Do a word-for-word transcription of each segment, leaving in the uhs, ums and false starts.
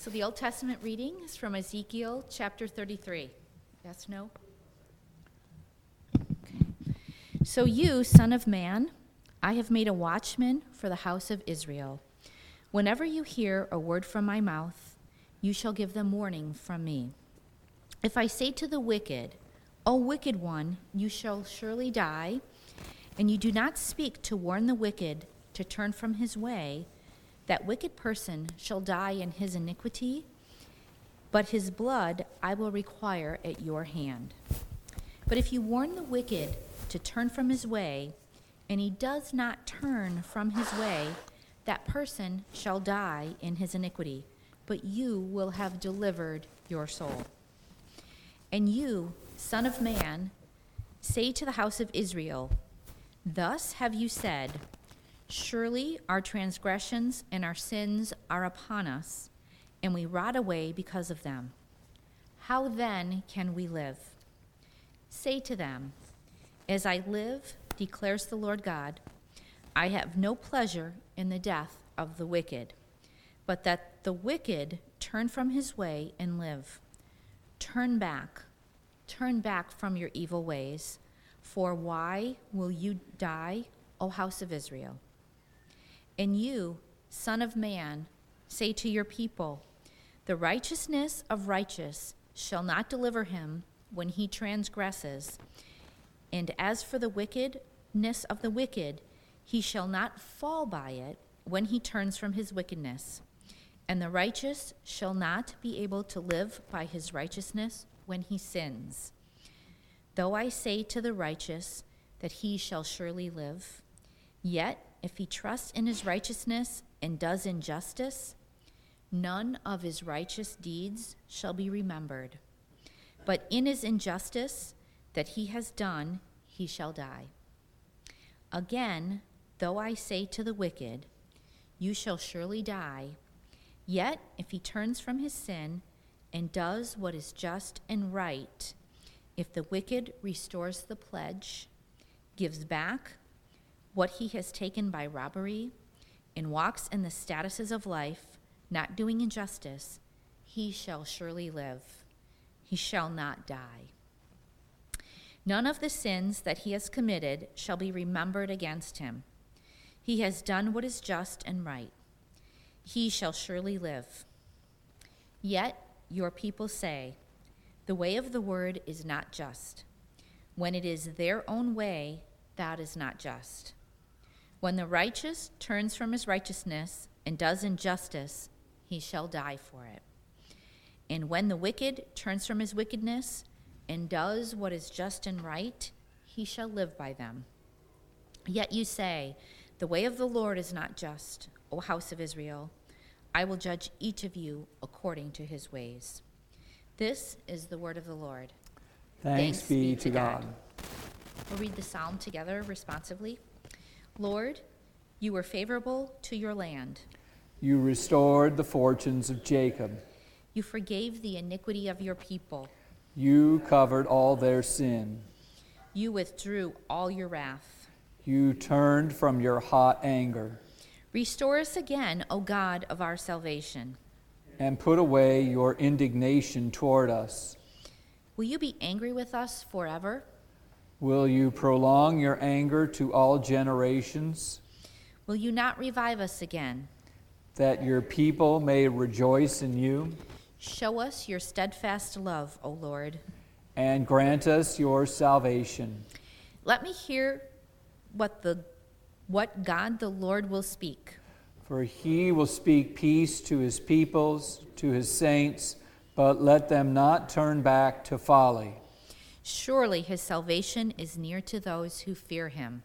So the Old Testament reading is from Ezekiel chapter thirty-three. Yes, no? Okay. So you, son of man, I have made a watchman for the house of Israel. Whenever you hear a word from my mouth, you shall give them warning from me. If I say to the wicked, O wicked one, you shall surely die, and you do not speak to warn the wicked to turn from his way, that wicked person shall die in his iniquity, but his blood I will require at your hand. But if you warn the wicked to turn from his way, and he does not turn from his way, that person shall die in his iniquity, but you will have delivered your soul. And you, son of man, say to the house of Israel, thus have you said, surely our transgressions and our sins are upon us, and we rot away because of them. How then can we live? Say to them, as I live, declares the Lord God, I have no pleasure in the death of the wicked, but that the wicked turn from his way and live. Turn back, turn back from your evil ways, for why will you die, O house of Israel? And you, son of man, say to your people, the righteousness of righteous shall not deliver him when he transgresses, and as for the wickedness of the wicked, he shall not fall by it when he turns from his wickedness. And the righteous shall not be able to live by his righteousness when he sins. Though I say to the righteous that he shall surely live, yet if he trusts in his righteousness and does injustice, none of his righteous deeds shall be remembered. But in his injustice that he has done, he shall die. Again, though I say to the wicked, you shall surely die, yet if he turns from his sin and does what is just and right, if the wicked restores the pledge, gives back what he has taken by robbery, and walks in the statuses of life, not doing injustice, he shall surely live. He shall not die. None of the sins that he has committed shall be remembered against him. He has done what is just and right. He shall surely live. Yet your people say, the way of the word is not just. When it is their own way, that is not just. When the righteous turns from his righteousness and does injustice, he shall die for it. And when the wicked turns from his wickedness and does what is just and right, he shall live by them. Yet you say, the way of the Lord is not just, O house of Israel. I will judge each of you according to his ways. This is the word of the Lord. Thanks, Thanks be to God. God. We'll read the psalm together responsively. Lord, you were favorable to your land. You restored the fortunes of Jacob. You forgave the iniquity of your people. You covered all their sin. You withdrew all your wrath. You turned from your hot anger. Restore us again, O God of our salvation. And put away your indignation toward us. Will you be angry with us forever? Will you prolong your anger to all generations? Will you not revive us again? That your people may rejoice in you. Show us your steadfast love, O Lord. And grant us your salvation. Let me hear what the what God the Lord will speak. For he will speak peace to his peoples, to his saints, but let them not turn back to folly. Surely his salvation is near to those who fear him.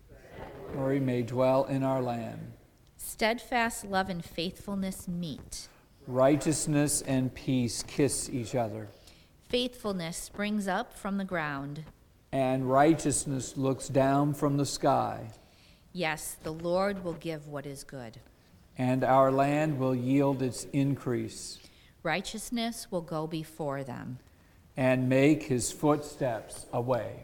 Or he may dwell in our land. Steadfast love and faithfulness meet. Righteousness and peace kiss each other. Faithfulness springs up from the ground. And righteousness looks down from the sky. Yes, the Lord will give what is good. And our land will yield its increase. Righteousness will go before them. And make his footsteps a way.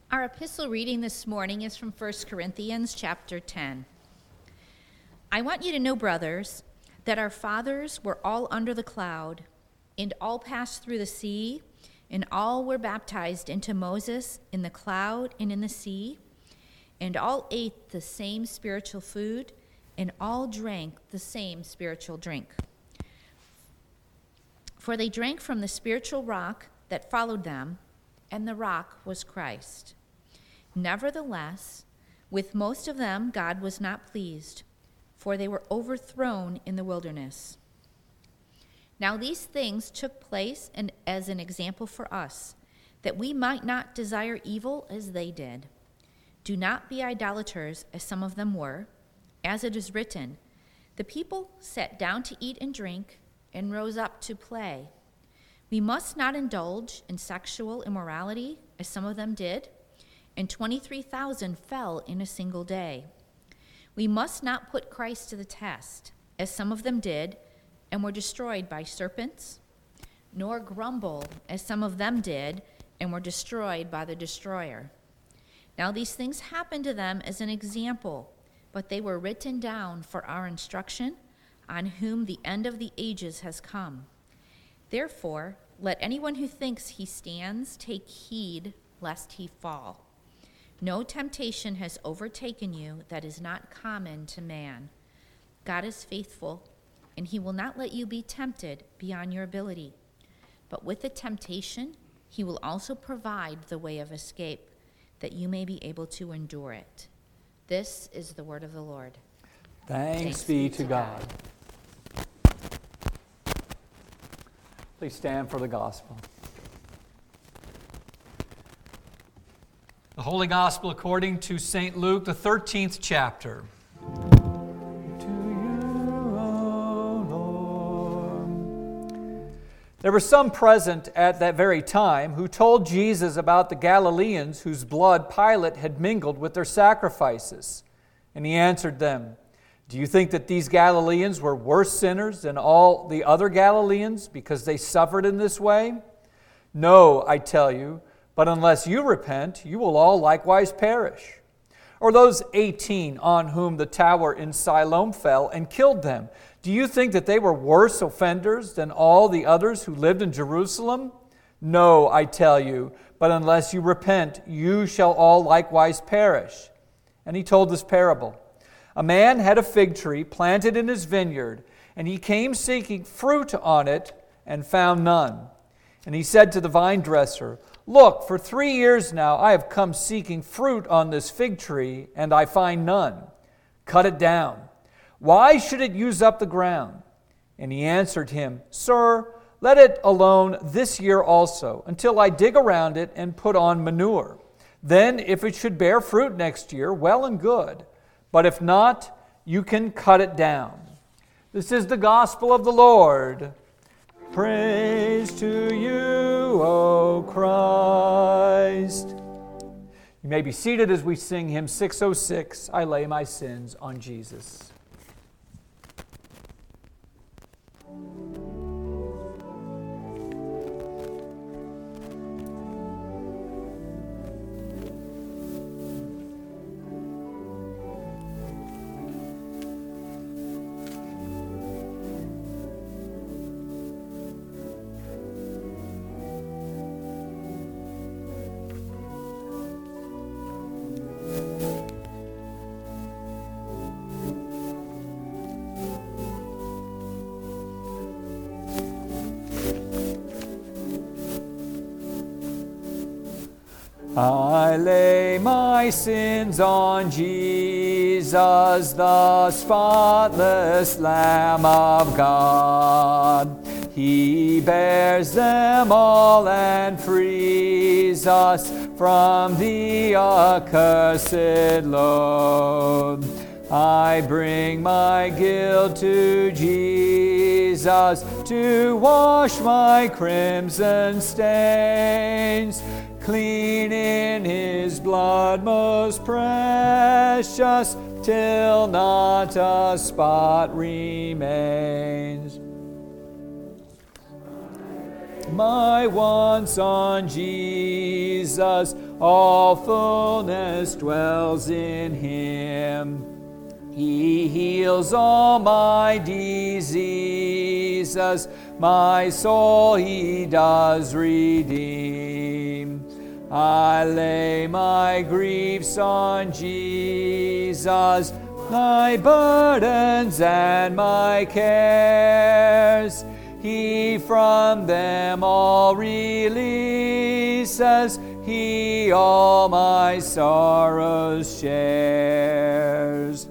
Our epistle reading this morning is from First Corinthians chapter ten. I want you to know, brothers, that our fathers were all under the cloud, and all passed through the sea, and all were baptized into Moses in the cloud and in the sea, and all ate the same spiritual food, and all drank the same spiritual drink. For they drank from the spiritual rock that followed them, and the rock was Christ. Nevertheless, with most of them God was not pleased, for they were overthrown in the wilderness. Now these things took place and as an example for us, that we might not desire evil as they did. Do not be idolaters, as some of them were. As it is written, the people sat down to eat and drink and rose up to play. We must not indulge in sexual immorality, as some of them did, and twenty-three thousand fell in a single day. We must not put Christ to the test, as some of them did, and were destroyed by serpents, nor grumble, as some of them did, and were destroyed by the destroyer. Now these things happened to them as an example, but they were written down for our instruction, on whom the end of the ages has come. Therefore, let anyone who thinks he stands take heed lest he fall. No temptation has overtaken you that is not common to man. God is faithful, and he will not let you be tempted beyond your ability. But with the temptation, he will also provide the way of escape, that you may be able to endure it. This is the word of the Lord. Thanks, Thanks be to God. God. Please stand for the gospel. The Holy Gospel according to Saint Luke, the thirteenth chapter. To you, O Lord. There were some present at that very time who told Jesus about the Galileans whose blood Pilate had mingled with their sacrifices. And he answered them, "Do you think that these Galileans were worse sinners than all the other Galileans because they suffered in this way? No, I tell you, but unless you repent, you will all likewise perish. Or those eighteen on whom the tower in Siloam fell and killed them, do you think that they were worse offenders than all the others who lived in Jerusalem? No, I tell you, but unless you repent, you shall all likewise perish." And he told this parable. A man had a fig tree planted in his vineyard, and he came seeking fruit on it and found none. And he said to the vine dresser, "Look, for three years now I have come seeking fruit on this fig tree, and I find none. Cut it down. Why should it use up the ground?" And he answered him, "Sir, let it alone this year also, until I dig around it and put on manure. Then if it should bear fruit next year, well and good. But if not, you can cut it down." This is the gospel of the Lord. Praise to you, O Christ. You may be seated as we sing hymn six oh six, "I Lay My Sins on Jesus." I lay my sins on Jesus, the spotless Lamb of God. He bears them all and frees us from the accursed load. I bring my guilt to Jesus to wash my crimson stains. Clean in his blood most precious, till not a spot remains. My wants on Jesus, all fullness dwells in him. He heals all my diseases, my soul he does redeem. I lay my griefs on Jesus, my burdens and my cares. He from them all releases, he all my sorrows shares.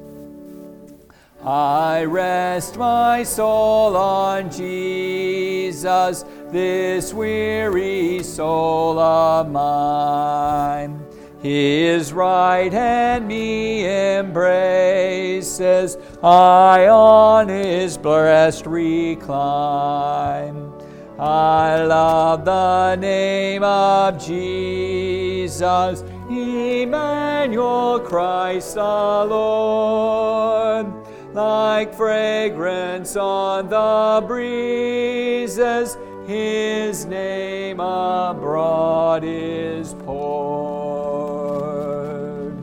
I rest my soul on Jesus, this weary soul of mine. His right hand me embraces, I on his breast recline. I love the name of Jesus, Emmanuel, Christ the Lord. Like fragrance on the breezes, his name abroad is poured.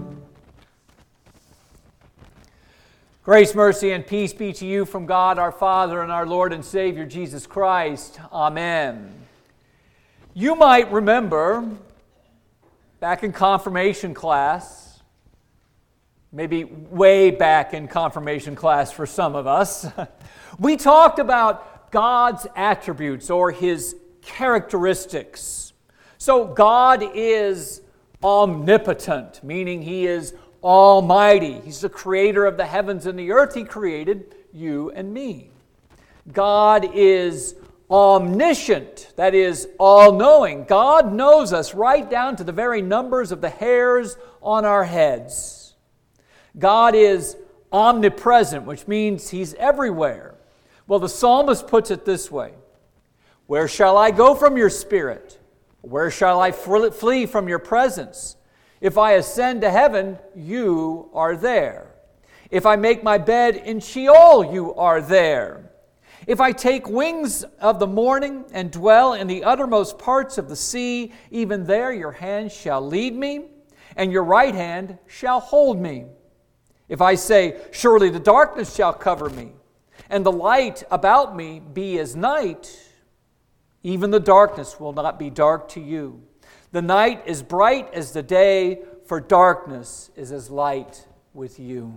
Grace, mercy, and peace be to you from God our Father and our Lord and Savior Jesus Christ. Amen. You might remember back in confirmation class, maybe way back in confirmation class for some of us, we talked about God's attributes or his characteristics. So God is omnipotent, meaning he is almighty. He's the creator of the heavens and the earth. He created you and me. God is omniscient, that is, all-knowing. God knows us right down to the very numbers of the hairs on our heads. God is omnipresent, which means he's everywhere. Well, the psalmist puts it this way: where shall I go from your spirit? Where shall I flee from your presence? If I ascend to heaven, you are there. If I make my bed in Sheol, you are there. If I take wings of the morning and dwell in the uttermost parts of the sea, even there your hand shall lead me, and your right hand shall hold me. If I say, surely the darkness shall cover me, and the light about me be as night, even the darkness will not be dark to you. The night is bright as the day, for darkness is as light with you.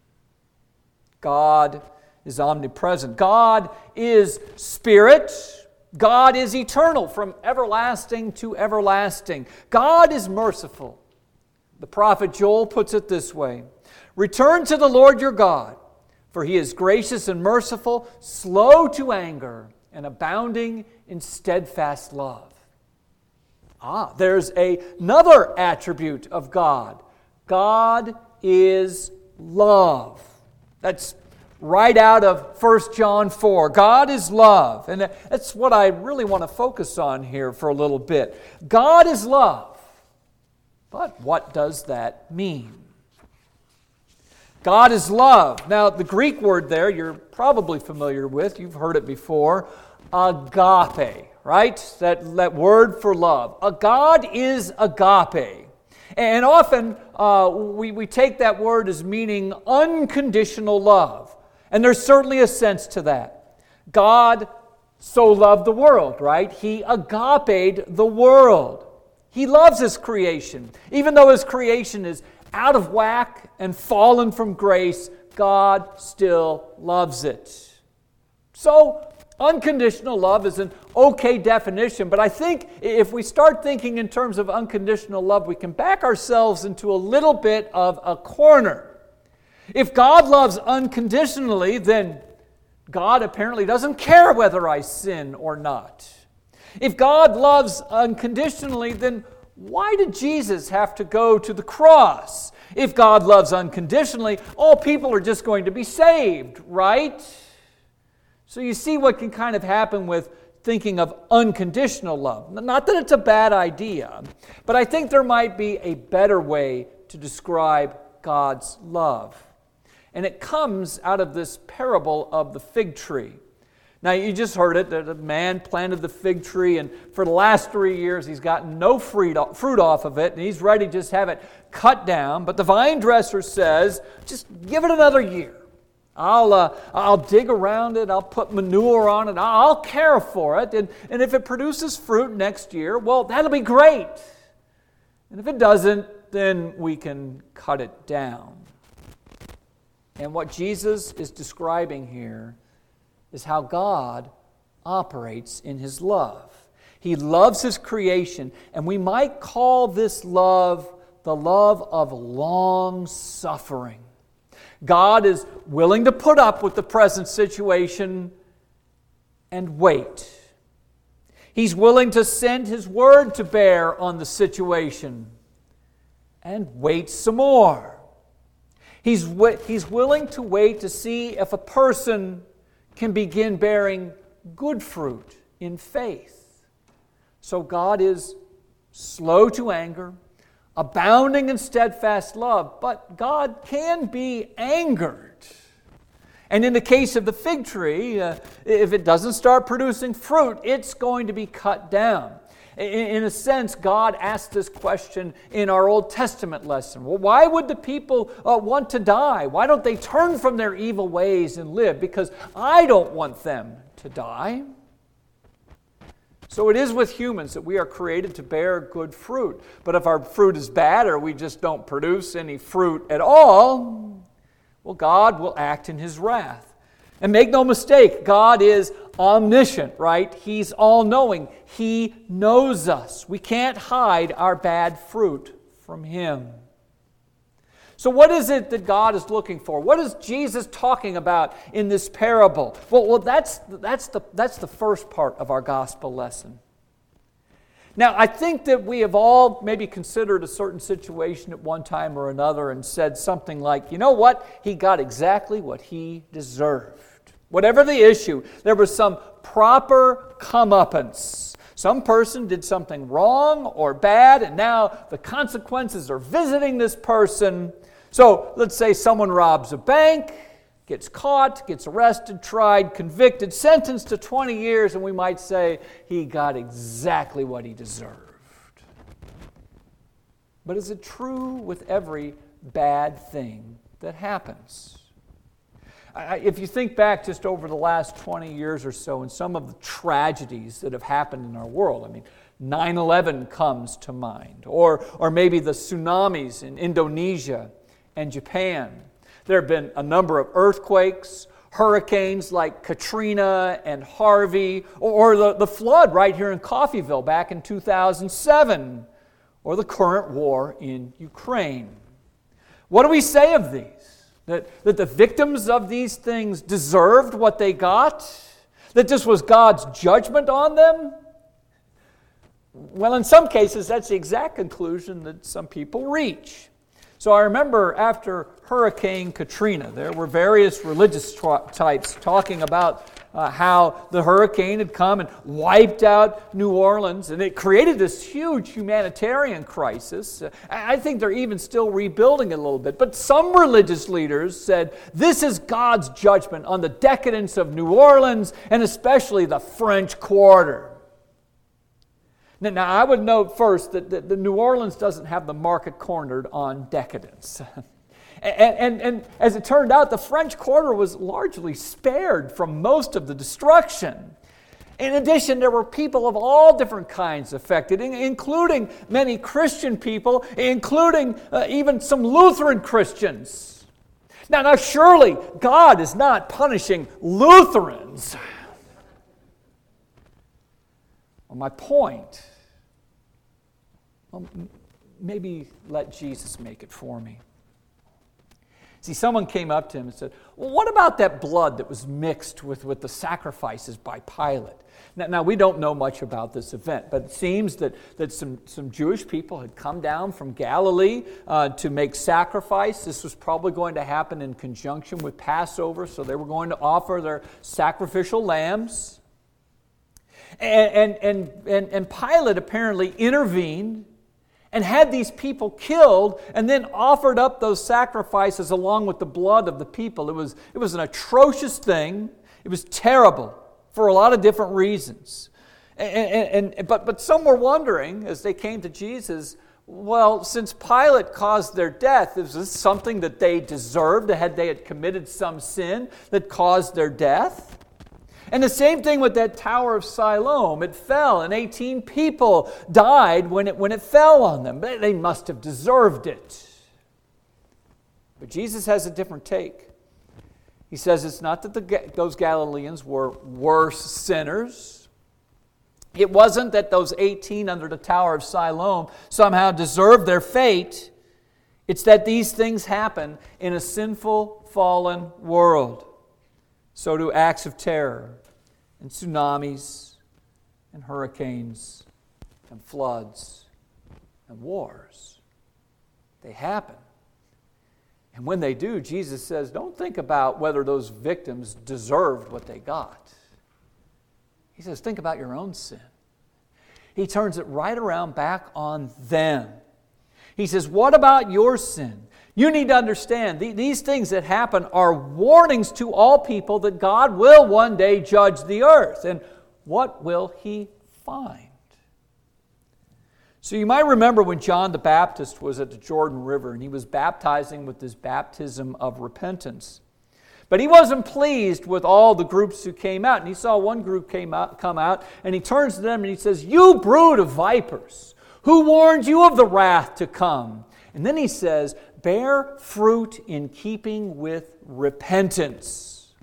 God is omnipresent. God is spirit. God is eternal, from everlasting to everlasting. God is merciful. The prophet Joel puts it this way: return to the Lord your God, for he is gracious and merciful, slow to anger, and abounding in steadfast love. Ah, there's a, another attribute of God. God is love. That's right out of First John four. God is love. And that's what I really want to focus on here for a little bit. God is love. But what does that mean? God is love. Now, the Greek word there you're probably familiar with. You've heard it before. Agape, right? That, that word for love. A God is agape. And often uh, we, we take that word as meaning unconditional love. And there's certainly a sense to that. God so loved the world, right? He agaped the world. He loves his creation. Even though his creation is out of whack and fallen from grace, God still loves it. So, unconditional love is an okay definition, but I think if we start thinking in terms of unconditional love, we can back ourselves into a little bit of a corner. If God loves unconditionally, then God apparently doesn't care whether I sin or not. If God loves unconditionally, then why did Jesus have to go to the cross? If God loves unconditionally, all people are just going to be saved, right? So you see what can kind of happen with thinking of unconditional love. Not that it's a bad idea, but I think there might be a better way to describe God's love. And it comes out of this parable of the fig tree. Now, you just heard it. The man planted the fig tree, and for the last three years, he's gotten no fruit off of it, and he's ready to just have it cut down. But the vine dresser says, just give it another year. I'll, uh, I'll dig around it. I'll put manure on it. I'll care for it. And, and if it produces fruit next year, well, that'll be great. And if it doesn't, then we can cut it down. And what Jesus is describing here is how God operates in His love. He loves His creation, and we might call this love the love of long suffering. God is willing to put up with the present situation and wait. He's willing to send His word to bear on the situation and wait some more. He's, he's willing to wait to see if a person can begin bearing good fruit in faith. So God is slow to anger, abounding in steadfast love, but God can be angered. And in the case of the fig tree, uh, if it doesn't start producing fruit, it's going to be cut down. In, in a sense, God asked this question in our Old Testament lesson. Well, why would the people uh, want to die? Why don't they turn from their evil ways and live? Because I don't want them to die. So it is with humans that we are created to bear good fruit. But if our fruit is bad or we just don't produce any fruit at all, well, God will act in His wrath. And make no mistake, God is omniscient, right? He's all-knowing. He knows us. We can't hide our bad fruit from Him. So what is it that God is looking for? What is Jesus talking about in this parable? Well, well that's, that's, the, that's the first part of our gospel lesson. Now, I think that we have all maybe considered a certain situation at one time or another and said something like, you know what? He got exactly what he deserved. Whatever the issue, there was some proper comeuppance. Some person did something wrong or bad, and now the consequences are visiting this person. So let's say someone robs a bank, gets caught, gets arrested, tried, convicted, sentenced to twenty years, and we might say he got exactly what he deserved. But is it true with every bad thing that happens? I, if you think back just over the last twenty years or so and some of the tragedies that have happened in our world, I mean, nine eleven comes to mind, or, or maybe the tsunamis in Indonesia and Japan. There have been a number of earthquakes, hurricanes like Katrina and Harvey, or, or the, the flood right here in Coffeyville back in two thousand seven, or the current war in Ukraine. What do we say of these? That, that the victims of these things deserved what they got? That this was God's judgment on them? Well, in some cases, that's the exact conclusion that some people reach. So I remember after Hurricane Katrina, there were various religious tra- types talking about uh, how the hurricane had come and wiped out New Orleans, and it created this huge humanitarian crisis. Uh, I think they're even still rebuilding it a little bit. But some religious leaders said, this is God's judgment on the decadence of New Orleans, and especially the French Quarter. Now, I would note first that the, the New Orleans doesn't have the market cornered on decadence. and, and, and as it turned out, the French Quarter was largely spared from most of the destruction. In addition, there were people of all different kinds affected, including many Christian people, including uh, even some Lutheran Christians. Now, now, surely God is not punishing Lutherans. Well, my point, well, maybe let Jesus make it for me. See, someone came up to him and said, well, what about that blood that was mixed with, with the sacrifices by Pilate? Now, now, we don't know much about this event, but it seems that, that some, some Jewish people had come down from Galilee uh, to make sacrifice. This was probably going to happen in conjunction with Passover, so they were going to offer their sacrificial lambs. And, and, and, and Pilate apparently intervened and had these people killed and then offered up those sacrifices along with the blood of the people. It was, it was an atrocious thing. It was terrible. for a lot of different reasons. And, and, and, but, but some were wondering, as they came to Jesus, well, since Pilate caused their death, is this something that they deserved? Had they had committed some sin that caused their death? And the same thing with that Tower of Siloam. It fell, and eighteen people died when it, when it fell on them. They must have deserved it. But Jesus has a different take. He says it's not that the, those Galileans were worse sinners. It wasn't that those eighteen under the Tower of Siloam somehow deserved their fate. It's that these things happen in a sinful, fallen world. So do acts of terror and tsunamis and hurricanes and floods and wars. They happen. And when they do, Jesus says, don't think about whether those victims deserved what they got. He says, think about your own sin. He turns it right around back on them. He says, what about your sin? You need to understand, these things that happen are warnings to all people that God will one day judge the earth. And what will He find? So you might remember when John the Baptist was at the Jordan River and he was baptizing with this baptism of repentance. But he wasn't pleased with all the groups who came out. And he saw one group came out, come out, and he turns to them and he says, "You brood of vipers, who warned you of the wrath to come?" And then he says, "Bear fruit in keeping with repentance."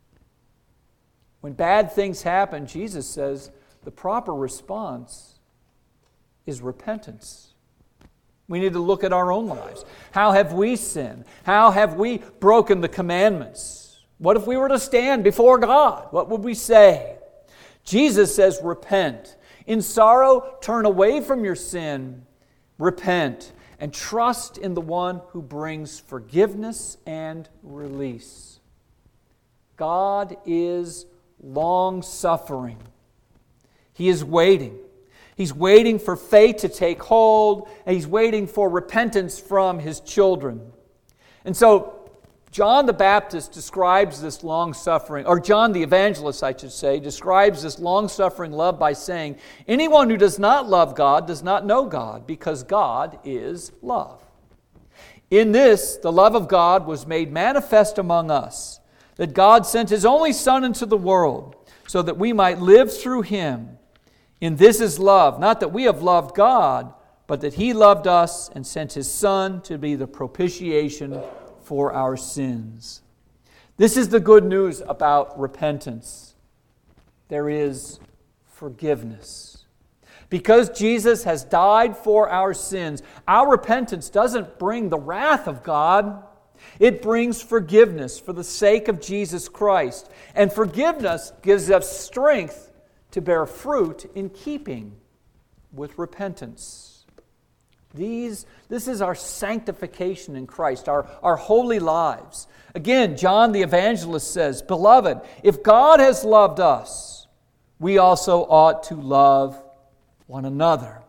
When bad things happen, Jesus says the proper response is repentance. We need to look at our own lives. How have we sinned? How have we broken the commandments? What if we were to stand before God? What would we say? Jesus says, repent. In sorrow, turn away from your sin, repent, and trust in the one who brings forgiveness and release. God is long-suffering. He is waiting. He's waiting for faith to take hold, and He's waiting for repentance from His children. And so, John the Baptist describes this long-suffering, or John the Evangelist, I should say, describes this long-suffering love by saying, anyone who does not love God does not know God, because God is love. In this, the love of God was made manifest among us, that God sent His only Son into the world, so that we might live through Him. In this is love, not that we have loved God, but that He loved us and sent His Son to be the propitiation for our sins. This is the good news about repentance. There is forgiveness. Because Jesus has died for our sins, our repentance doesn't bring the wrath of God. It brings forgiveness for the sake of Jesus Christ. And forgiveness gives us strength to bear fruit in keeping with repentance. These, this is our sanctification in Christ, our, our holy lives. Again, John the Evangelist says, "Beloved, if God has loved us, we also ought to love one another."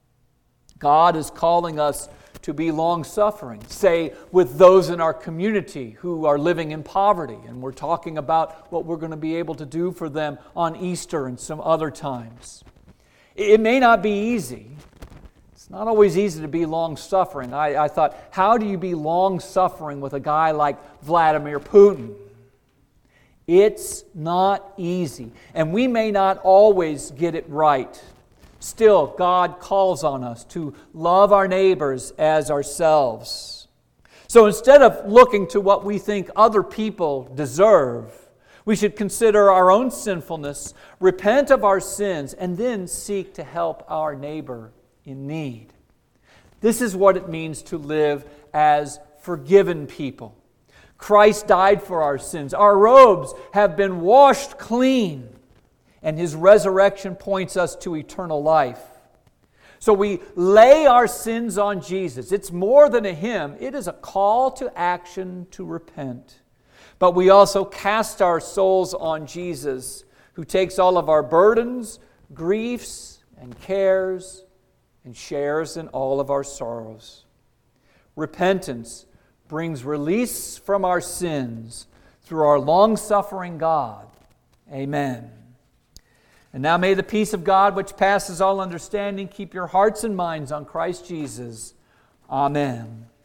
God is calling us to be long-suffering, say, with those in our community who are living in poverty. And we're talking about what we're going to be able to do for them on Easter and some other times. It may not be easy. It's not always easy to be long-suffering. I, I thought, how do you be long-suffering with a guy like Vladimir Putin? It's not easy. And we may not always get it right. Still, God calls on us to love our neighbors as ourselves. So instead of looking to what we think other people deserve, we should consider our own sinfulness, repent of our sins, and then seek to help our neighbor in need. This is what it means to live as forgiven people. Christ died for our sins. Our robes have been washed clean. And His resurrection points us to eternal life. So we lay our sins on Jesus. It's more than a hymn. It is a call to action to repent. But we also cast our souls on Jesus, who takes all of our burdens, griefs, and cares, and shares in all of our sorrows. Repentance brings release from our sins through our long-suffering God. Amen. And now may the peace of God, which passes all understanding, keep your hearts and minds on Christ Jesus. Amen.